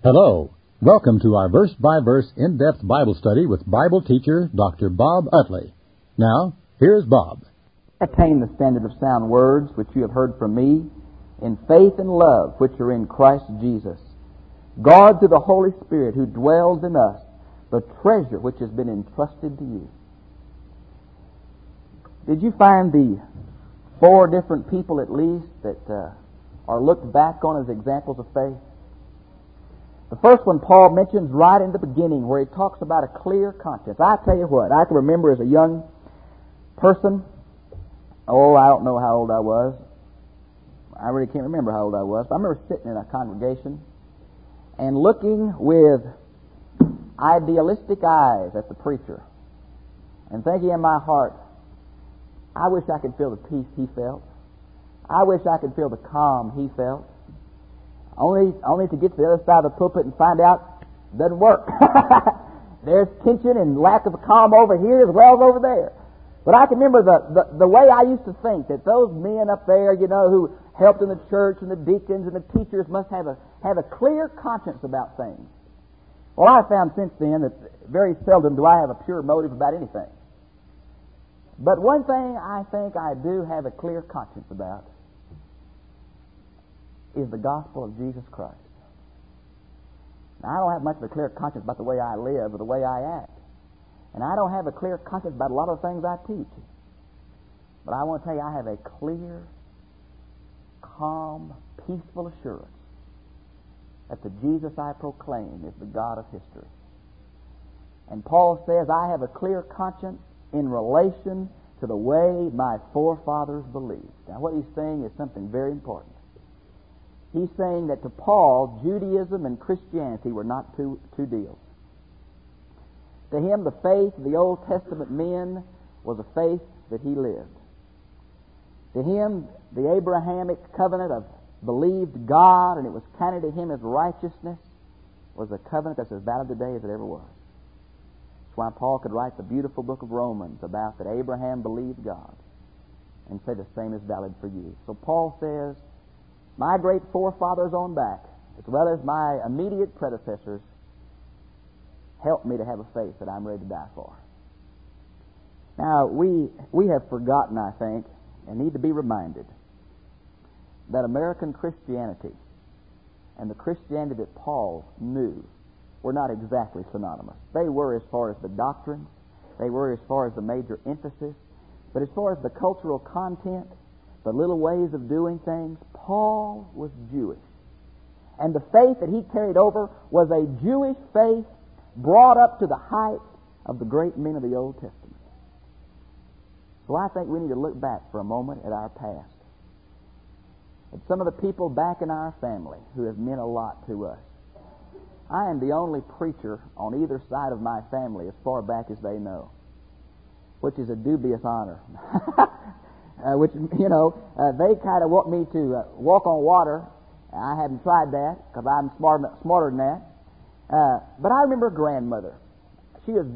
Hello. Welcome to our verse-by-verse in-depth Bible study with Bible teacher Dr. Bob Utley. Now, here's Bob. Attain the standard of sound words which you have heard from me, in faith and love which are in Christ Jesus. Guard through the Holy Spirit who dwells in us the treasure which has been entrusted to you. Did you find the 4 different people at least that are looked back on as examples of faith? The first one Paul mentions right in the beginning where he talks about a clear conscience. I tell you what, I can remember as a young person, I don't know how old I was. I really can't remember how old I was. But I remember sitting in a congregation and looking with idealistic eyes at the preacher and thinking in my heart, I wish I could feel the peace he felt. I wish I could feel the calm he felt. Only to get to the other side of the pulpit and find out it doesn't work. There's tension and lack of calm over here as well as over there. But I can remember the way I used to think that those men up there, who helped in the church and the deacons and the teachers must have a clear conscience about things. Well, I found since then that very seldom do I have a pure motive about anything. But one thing I think I do have a clear conscience about is the gospel of Jesus Christ. Now, I don't have much of a clear conscience about the way I live or the way I act. And I don't have a clear conscience about a lot of things I teach. But I want to tell you, I have a clear, calm, peaceful assurance that the Jesus I proclaim is the God of history. And Paul says, I have a clear conscience in relation to the way my forefathers believed. Now, what he's saying is something very important. He's saying that to Paul, Judaism and Christianity were not two deals. To him, the faith of the Old Testament men was a faith that he lived. To him, the Abrahamic covenant of believed God and it was counted to him as righteousness was a covenant that's as valid today as it ever was. That's why Paul could write the beautiful book of Romans about that Abraham believed God and say the same is valid for you. So Paul says, my great forefathers on back, as well as my immediate predecessors, helped me to have a faith that I'm ready to die for. Now, we have forgotten, I think, and need to be reminded that American Christianity and the Christianity that Paul knew were not exactly synonymous. They were as far as the doctrines, they were as far as the major emphasis, but as far as the cultural content, the little ways of doing things, Paul was Jewish. And the faith that he carried over was a Jewish faith brought up to the height of the great men of the Old Testament. So I think we need to look back for a moment at our past. At some of the people back in our family who have meant a lot to us. I am the only preacher on either side of my family as far back as they know, which is a dubious honor. They kind of want me to walk on water. I haven't tried that because I'm smarter than that. But I remember a grandmother. She was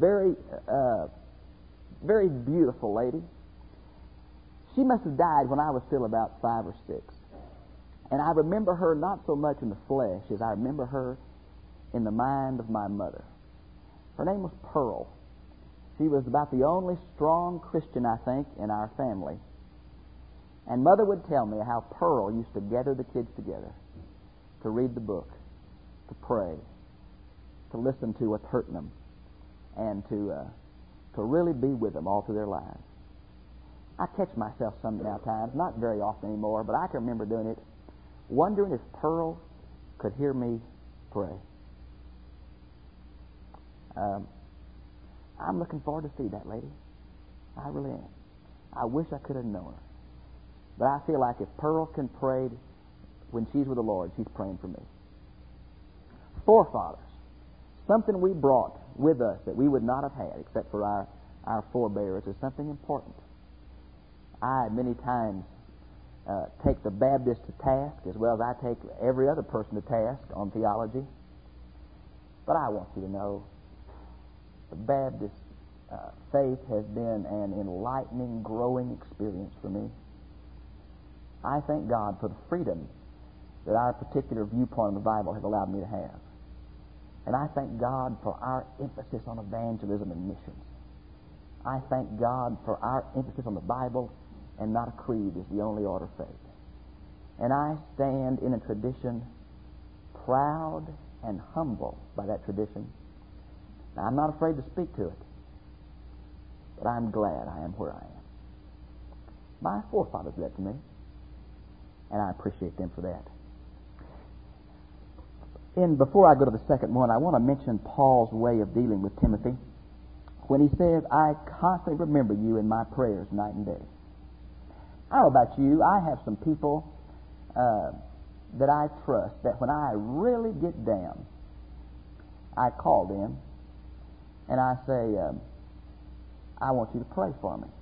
very beautiful lady. She must have died when I was still about 5 or 6. And I remember her not so much in the flesh as I remember her in the mind of my mother. Her name was Pearl. She was about the only strong Christian, I think, in our family. And Mother would tell me how Pearl used to gather the kids together to read the book, to pray, to listen to what's hurting them, and to really be with them all through their lives. I catch myself sometimes, not very often anymore, but I can remember doing it, wondering if Pearl could hear me pray. I'm looking forward to see that lady. I really am. I wish I could have known her. But I feel like if Pearl can pray when she's with the Lord, she's praying for me. Forefathers. Something we brought with us that we would not have had except for our forebears is something important. I, many times, take the Baptist to task as well as I take every other person to task on theology. But I want you to know the Baptist faith has been an enlightening, growing experience for me. I thank God for the freedom that our particular viewpoint of the Bible has allowed me to have. And I thank God for our emphasis on evangelism and missions. I thank God for our emphasis on the Bible and not a creed is the only order of faith. And I stand in a tradition proud and humble by that tradition. Now, I'm not afraid to speak to it, but I'm glad I am where I am. My forefathers did that to me, and I appreciate them for that. Before I go to the second one, I want to mention Paul's way of dealing with Timothy when he says, I constantly remember you in my prayers night and day. I don't know about you, I have some people that I trust that when I really get down, I call them and I say, I want you to pray for me.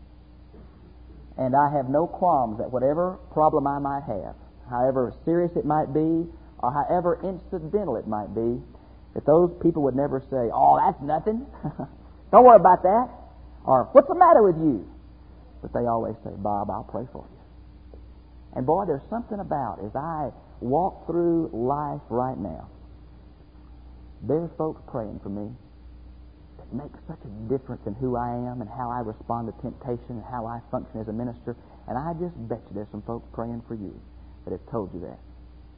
And I have no qualms that whatever problem I might have, however serious it might be, or however incidental it might be, that those people would never say, oh, that's nothing. Don't worry about that. Or, what's the matter with you? But they always say, Bob, I'll pray for you. And boy, there's something about, as I walk through life right now, there's folks praying for me that makes such a difference in who I am and how I respond to temptation and how I function as a minister. And I just bet you there's some folks praying for you that have told you that.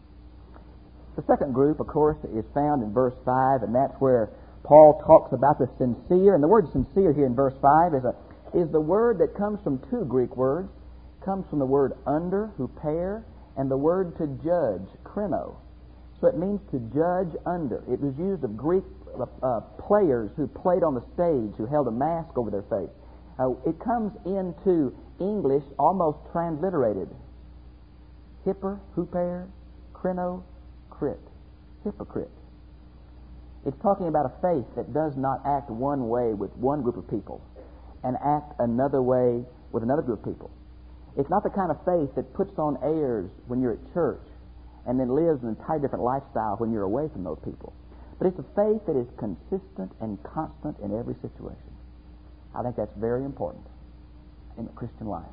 The second group, of course, is found in verse 5, and that's where Paul talks about the sincere. And the word sincere here in verse 5 is the word that comes from two Greek words. It comes from the word under, huper, and the word to judge, krino. So it means to judge under. It was used of Greek players who played on the stage, who held a mask over their face. It comes into English almost transliterated. Hipper, huper, krino, crit. Hypocrite. It's talking about a faith that does not act one way with one group of people and act another way with another group of people. It's not the kind of faith that puts on airs when you're at church and then lives an entirely different lifestyle when you're away from those people. But it's a faith that is consistent and constant in every situation. I think that's very important in the Christian life.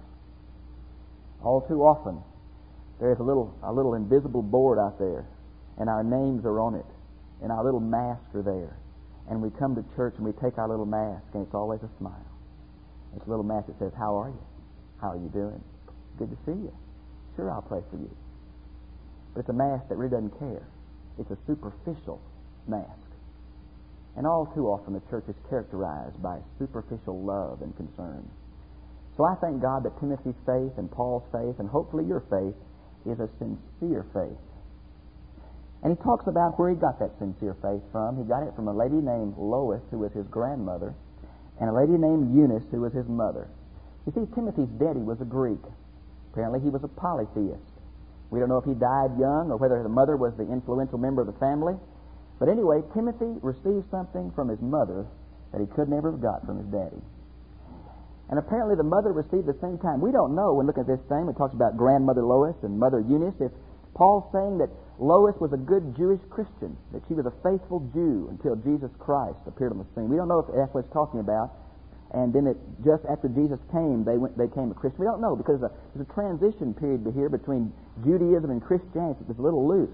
All too often, there's a little invisible board out there, and our names are on it, and our little masks are there. And we come to church and we take our little mask, and it's always a smile. It's a little mask that says, how are you? How are you doing? Good to see you. Sure, I'll pray for you. But it's a mask that really doesn't care. It's a superficial mask. And all too often the church is characterized by superficial love and concern. So I thank God that Timothy's faith and Paul's faith, and hopefully your faith, is a sincere faith. And he talks about where he got that sincere faith from. He got it from a lady named Lois, who was his grandmother, and a lady named Eunice, who was his mother. You see, Timothy's daddy was a Greek. Apparently he was a polytheist. We don't know if he died young or whether the mother was the influential member of the family. But anyway, Timothy received something from his mother that he could never have got from his daddy. And apparently the mother received at the same time. We don't know when looking at this thing. It talks about grandmother Lois and mother Eunice. If Paul's saying that Lois was a good Jewish Christian, that she was a faithful Jew until Jesus Christ appeared on the scene. We don't know if that's what it's talking about. And then just after Jesus came, they became a Christian. We don't know because there's a transition period here between Judaism and Christianity. It's a little loose.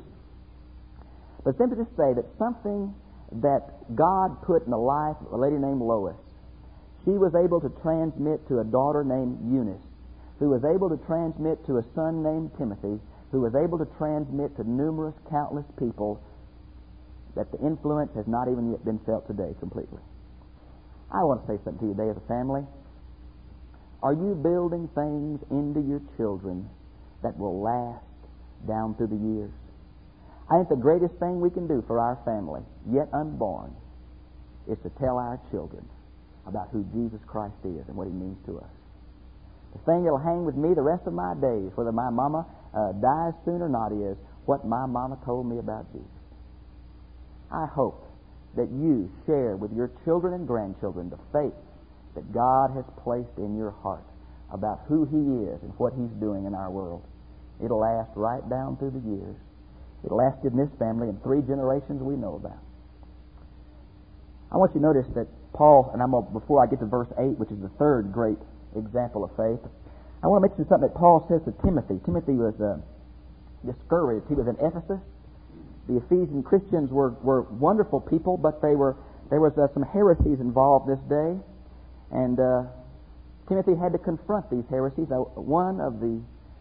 But simply to say that something that God put in the life of a lady named Lois, she was able to transmit to a daughter named Eunice, who was able to transmit to a son named Timothy, who was able to transmit to numerous, countless people, that the influence has not even yet been felt today completely. I want to say something to you today as a family. Are you building things into your children that will last down through the years? I think the greatest thing we can do for our family, yet unborn, is to tell our children about who Jesus Christ is and what He means to us. The thing that will hang with me the rest of my days, whether my mama dies soon or not, is what my mama told me about Jesus. I hope that you share with your children and grandchildren the faith that God has placed in your heart about who He is and what He's doing in our world. It'll last right down through the years. It lasted in this family in 3 generations we know about. I want you to notice that Paul, and before I get to verse 8, which is the third great example of faith, I want to mention something that Paul says to Timothy. Timothy was discouraged. He was in Ephesus, The Ephesian Christians were wonderful people, but there was some heresies involved this day, and Timothy had to confront these heresies. One of the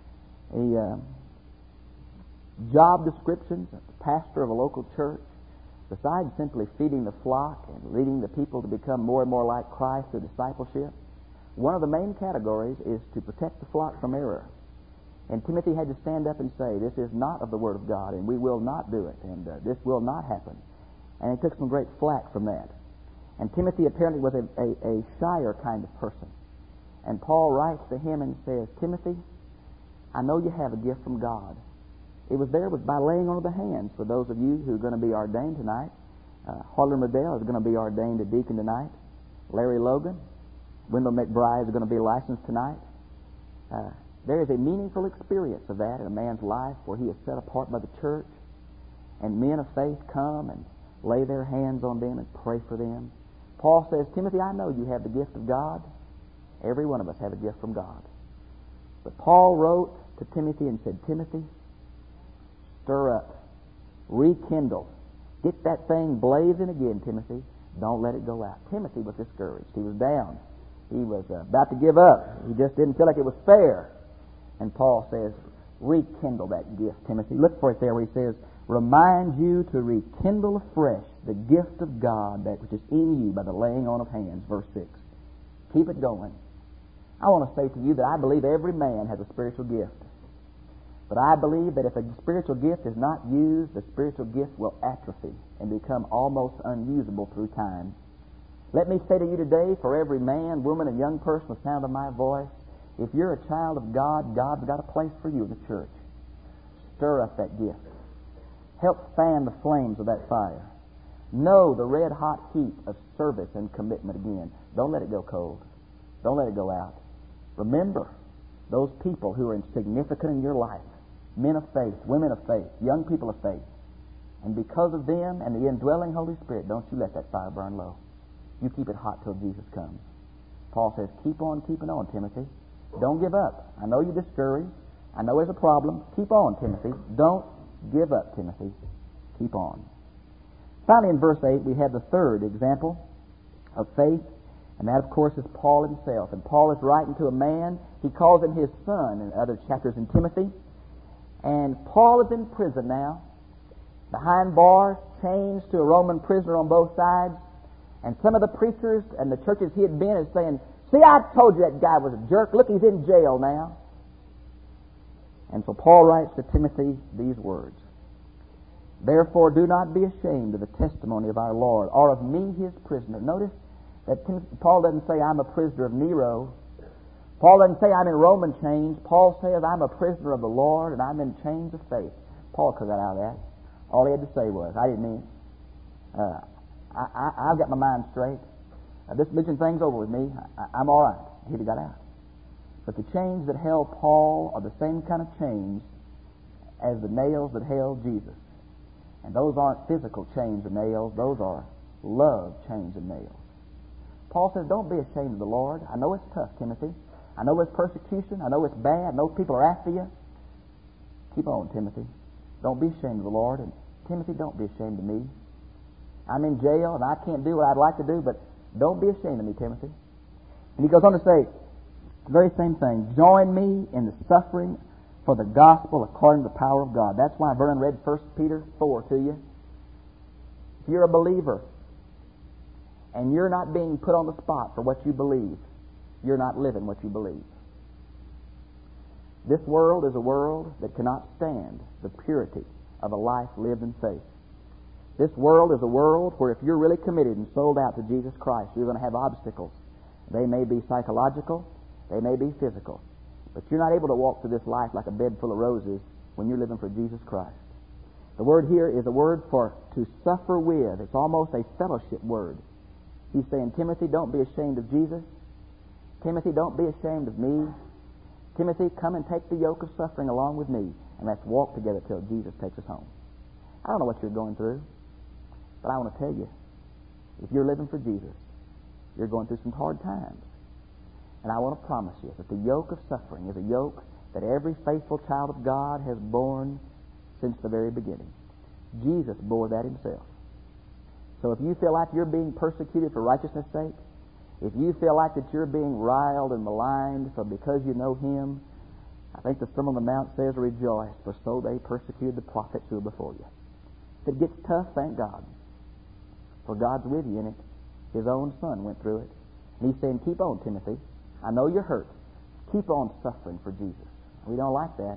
job descriptions of the pastor of a local church, besides simply feeding the flock and leading the people to become more and more like Christ through discipleship, one of the main categories is to protect the flock from error. And Timothy had to stand up and say, this is not of the Word of God, and we will not do it, and this will not happen. And he took some great flack from that. And Timothy apparently was a shyer kind of person. And Paul writes to him and says, Timothy, I know you have a gift from God. It was by laying on of the hands. For those of you who are going to be ordained tonight, Harlan Riddell is going to be ordained a deacon tonight. Larry Logan, Wendell McBride is going to be licensed tonight. There is a meaningful experience of that in a man's life where he is set apart by the church, and men of faith come and lay their hands on them and pray for them. Paul says, Timothy, I know you have the gift of God. Every one of us have a gift from God. But Paul wrote to Timothy and said, Timothy, stir up, rekindle, get that thing blazing again, Timothy. Don't let it go out. Timothy was discouraged. He was down. He was about to give up. He just didn't feel like it was fair. And Paul says, rekindle that gift, Timothy. Look for it there where he says, remind you to rekindle afresh the gift of God that which is in you by the laying on of hands. Verse 6. Keep it going. I want to say to you that I believe every man has a spiritual gift. But I believe that if a spiritual gift is not used, the spiritual gift will atrophy and become almost unusable through time. Let me say to you today, for every man, woman, and young person with the sound of my voice, if you're a child of God, God's got a place for you in the church. Stir up that gift. Help fan the flames of that fire. Know the red-hot heat of service and commitment again. Don't let it go cold. Don't let it go out. Remember those people who are insignificant in your life, men of faith, women of faith, young people of faith. And because of them and the indwelling Holy Spirit, don't you let that fire burn low. You keep it hot till Jesus comes. Paul says, keep on keeping on, Timothy. Don't give up. I know you're discouraged. I know there's a problem. Keep on, Timothy. Don't give up, Timothy. Keep on. Finally, in verse 8, we have the third example of faith, and that, of course, is Paul himself. And Paul is writing to a man. He calls him his son in other chapters in Timothy. And Paul is in prison now, behind bars, chains to a Roman prisoner on both sides. And some of the preachers and the churches he had been is saying, see, I told you that guy was a jerk. Look, he's in jail now. And so Paul writes to Timothy these words. Therefore, do not be ashamed of the testimony of our Lord, or of me, his prisoner. Notice that Paul doesn't say, I'm a prisoner of Nero. Paul doesn't say, I'm in Roman chains. Paul says, I'm a prisoner of the Lord, and I'm in chains of faith. Paul could have got out of that. All he had to say was, I didn't mean it. I've got my mind straight. This religion thing's over with me. I'm all right. He'd have got out. But the chains that held Paul are the same kind of chains as the nails that held Jesus. And those aren't physical chains and nails. Those are love chains and nails. Paul says, don't be ashamed of the Lord. I know it's tough, Timothy. I know it's persecution. I know it's bad. I know people are after you. Keep on, Timothy. Don't be ashamed of the Lord. And Timothy, don't be ashamed of me. I'm in jail and I can't do what I'd like to do, but don't be ashamed of me, Timothy. And he goes on to say, the very same thing. Join me in the suffering for the gospel according to the power of God. That's why Vernon read 1 Peter 4 to you. If you're a believer and you're not being put on the spot for what you believe, you're not living what you believe. This world is a world that cannot stand the purity of a life lived in faith. This world is a world where if you're really committed and sold out to Jesus Christ, you're going to have obstacles. They may be psychological, they may be physical, but you're not able to walk through this life like a bed full of roses when you're living for Jesus Christ. The word here is a word for to suffer with. It's almost a fellowship word. He's saying, Timothy, don't be ashamed of Jesus. Timothy, don't be ashamed of me. Timothy, come and take the yoke of suffering along with me, and let's walk together till Jesus takes us home. I don't know what you're going through, but I want to tell you, if you're living for Jesus, you're going through some hard times. And I want to promise you that the yoke of suffering is a yoke that every faithful child of God has borne since the very beginning. Jesus bore that himself. So if you feel like you're being persecuted for righteousness' sake, if you feel like that you're being riled and maligned for because you know him, I think the Sermon on the Mount says, rejoice, for so they persecuted the prophets who were before you. If it gets tough, thank God. For God's with you in it. His own Son went through it. And he's saying, keep on, Timothy. I know you're hurt. Keep on suffering for Jesus. We don't like that.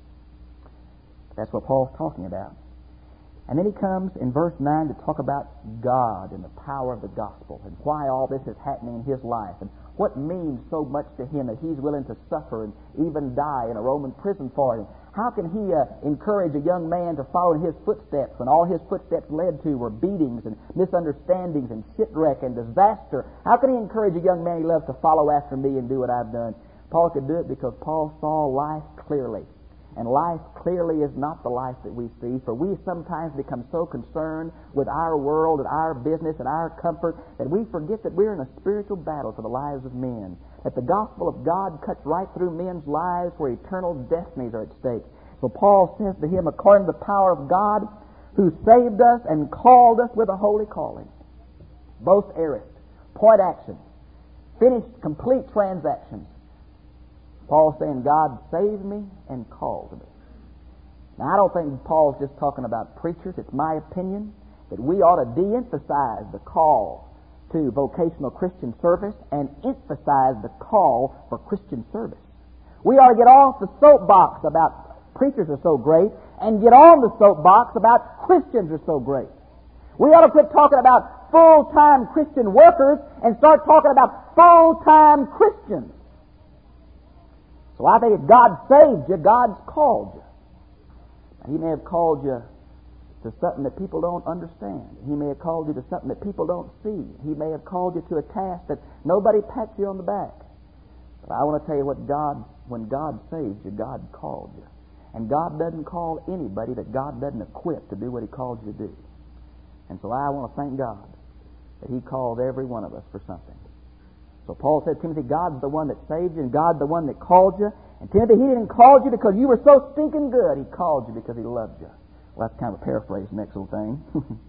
That's what Paul's talking about. And then he comes in verse 9 to talk about God and the power of the gospel and why all this is happening in his life and what means so much to him that he's willing to suffer and even die in a Roman prison for him. How can he encourage a young man to follow in his footsteps when all his footsteps led to were beatings and misunderstandings and shipwreck and disaster? How can he encourage a young man he loves to follow after me and do what I've done? Paul could do it because Paul saw life clearly. And life clearly is not the life that we see, for we sometimes become so concerned with our world and our business and our comfort that we forget that we're in a spiritual battle for the lives of men, that the gospel of God cuts right through men's lives where eternal destinies are at stake. So Paul says to him, according to the power of God, who saved us and called us with a holy calling. Both aorist, point action, finished, complete transactions. Paul's saying, God saved me and called me. Now, I don't think Paul's just talking about preachers. It's my opinion that we ought to de-emphasize the call to vocational Christian service and emphasize the call for Christian service. We ought to get off the soapbox about preachers are so great and get on the soapbox about Christians are so great. We ought to quit talking about full-time Christian workers and start talking about full-time Christians. So I think if God saved you, God's called you. Now, he may have called you to something that people don't understand. He may have called you to something that people don't see. He may have called you to a task that nobody pats you on the back. But I want to tell you when God saves you, God called you. And God doesn't call anybody that God doesn't equip to do what he calls you to do. And so I want to thank God that he called every one of us for something. So Paul said, Timothy, God's the one that saved you and God's the one that called you. And Timothy, he didn't call you because you were so stinking good. He called you because he loved you. Well, that's kind of a paraphrase, next little thing.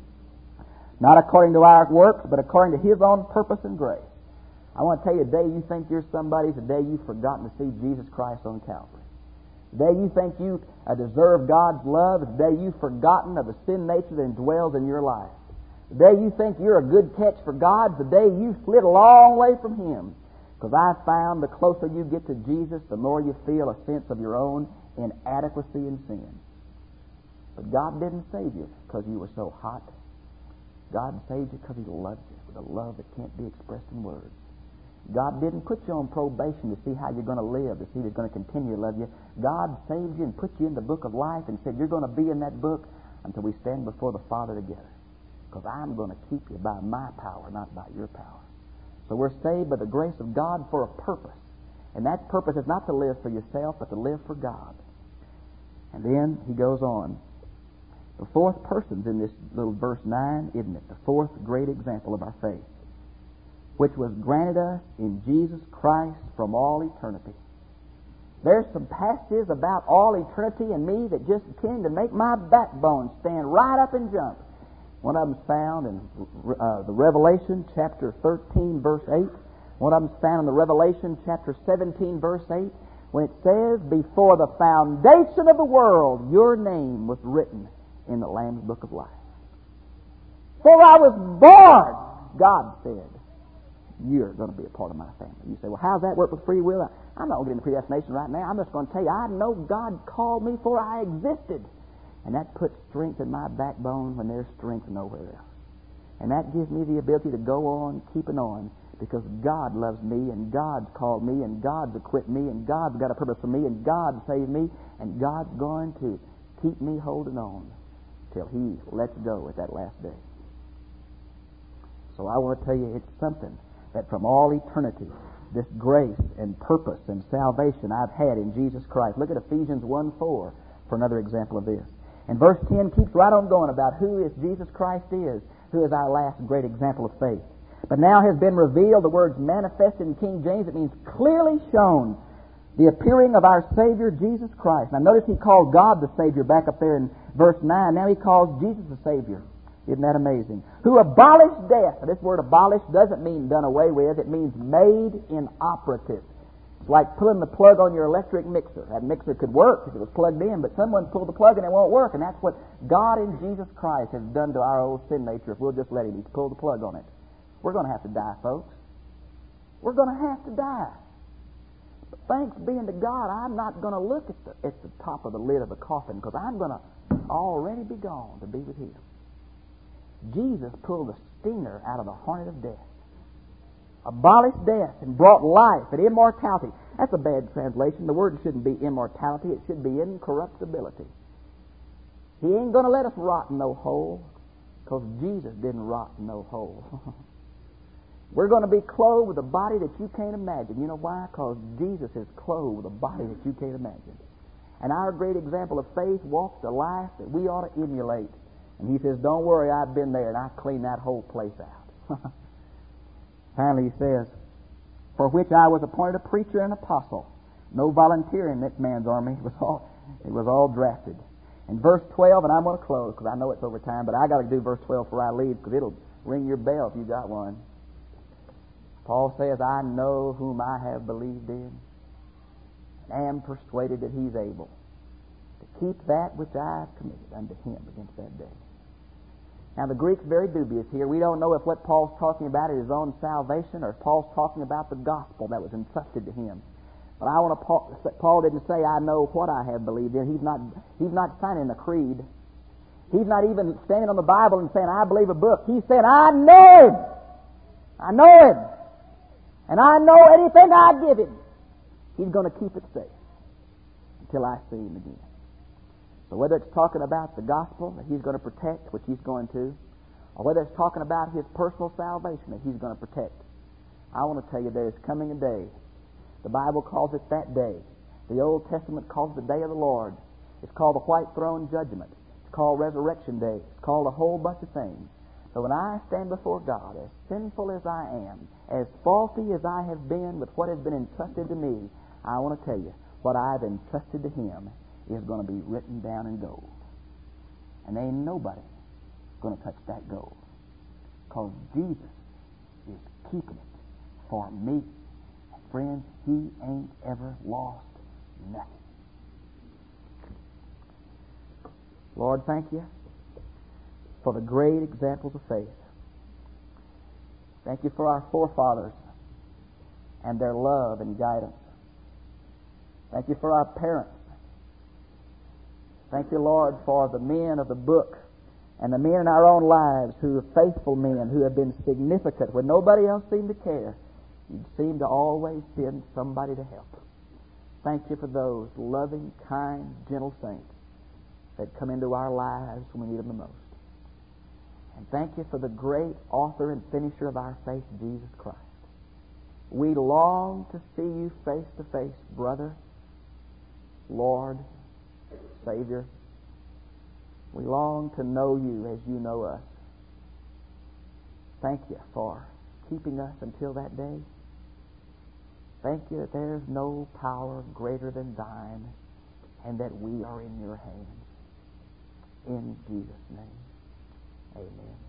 Not according to our works, but according to his own purpose and grace. I want to tell you, the day you think you're somebody, the day you've forgotten to see Jesus Christ on Calvary. The day you think you deserve God's love, the day you've forgotten of the sin nature that dwells in your life. The day you think you're a good catch for God, the day you slid a long way from him. Because I found the closer you get to Jesus, the more you feel a sense of your own inadequacy and sin. But God didn't save you because you were so hot. God saved you because he loved you with a love that can't be expressed in words. God didn't put you on probation to see how you're going to live, to see if he's going to continue to love you. God saved you and put you in the book of life and said, you're going to be in that book until we stand before the Father together. Because I'm going to keep you by my power, not by your power. So we're saved by the grace of God for a purpose. And that purpose is not to live for yourself, but to live for God. And then he goes on. The fourth person's in this little verse 9, isn't it? The fourth great example of our faith, which was granted us in Jesus Christ from all eternity. There's some passages about all eternity in me that just tend to make my backbone stand right up and jump. One of them's found in the Revelation chapter 13, verse 8. One of them's found in the Revelation chapter 17, verse 8, when it says, before the foundation of the world, your name was written in the Lamb's Book of Life. For I was born, God said, you're going to be a part of my family. You say, well, how's that work with free will? I'm not going to get into predestination right now. I'm just going to tell you, I know God called me before I existed. And that puts strength in my backbone when there's strength nowhere else. And that gives me the ability to go on, keeping on, because God loves me, and God's called me, and God's equipped me, and God's got a purpose for me, and God saved me, and God's going to keep me holding on till he lets go at that last day. So I want to tell you, it's something that from all eternity, this grace and purpose and salvation I've had in Jesus Christ. Look at Ephesians 1:4 for another example of this. And verse 10 keeps right on going about who is Jesus Christ is, who is our last great example of faith. But now has been revealed, the words manifested in King James, it means clearly shown, The appearing of our Savior, Jesus Christ. Now notice he called God the Savior back up there in verse 9. Now he calls Jesus the Savior. Isn't that amazing? Who abolished death. Now, this word abolished doesn't mean done away with. It means made inoperative. It's like pulling the plug on your electric mixer. That mixer could work if it was plugged in, but someone pulled the plug and it won't work. And that's what God in Jesus Christ has done to our old sin nature if we'll just let Him. He's pulled the plug on it. We're going to have to die, folks. We're going to have to die. But thanks being to God, I'm not going to look at the top of the lid of the coffin because I'm going to already be gone to be with Him. Jesus pulled the stinger out of the hornet of death, abolished death, and brought life and immortality. That's a bad translation. The word shouldn't be immortality. It should be incorruptibility. He ain't going to let us rot in no hole because Jesus didn't rot in no hole. We're going to be clothed with a body that you can't imagine. You know why? Because Jesus is clothed with a body that you can't imagine. And our great example of faith walks a life that we ought to emulate. And he says, don't worry, I've been there and I cleaned that whole place out. Finally he says, for which I was appointed a preacher and apostle. No volunteer in this man's army. It was all drafted. In verse 12, and I'm going to close because I know it's over time, but I got to do verse 12 before I leave because it'll ring your bell if you got one. Paul says, I know whom I have believed in and am persuaded that He's able to keep that which I have committed unto Him against that day. Now, the Greek's very dubious here. We don't know if what Paul's talking about is his own salvation or if Paul's talking about the gospel that was entrusted to him. But I want to. Paul didn't say, I know what I have believed in. He's not signing a creed. He's not even standing on the Bible and saying, I believe a book. He said, I know Him. I know Him. And I know anything I give Him, He's going to keep it safe until I see Him again. So whether it's talking about the gospel that He's going to protect, which He's going to, or whether it's talking about His personal salvation that He's going to protect, I want to tell you there's coming a day. The Bible calls it that day. The Old Testament calls it the day of the Lord. It's called the white throne judgment. It's called resurrection day. It's called a whole bunch of things. So when I stand before God, as sinful as I am, as faulty as I have been with what has been entrusted to me, I want to tell you, what I've entrusted to Him is going to be written down in gold. And ain't nobody going to touch that gold. Because Jesus is keeping it for me. And friends, He ain't ever lost nothing. Lord, thank You for the great examples of faith. Thank You for our forefathers and their love and guidance. Thank You for our parents. Thank You, Lord, for the men of the book and the men in our own lives who are faithful men, who have been significant when nobody else seemed to care. You seem to always send somebody to help. Thank You for those loving, kind, gentle saints that come into our lives when we need them the most. And thank You for the great author and finisher of our faith, Jesus Christ. We long to see You face to face, brother, Lord, Savior. We long to know You as You know us. Thank You for keeping us until that day. Thank You that there's no power greater than Thine and that we are in Your hands. In Jesus' name, amen.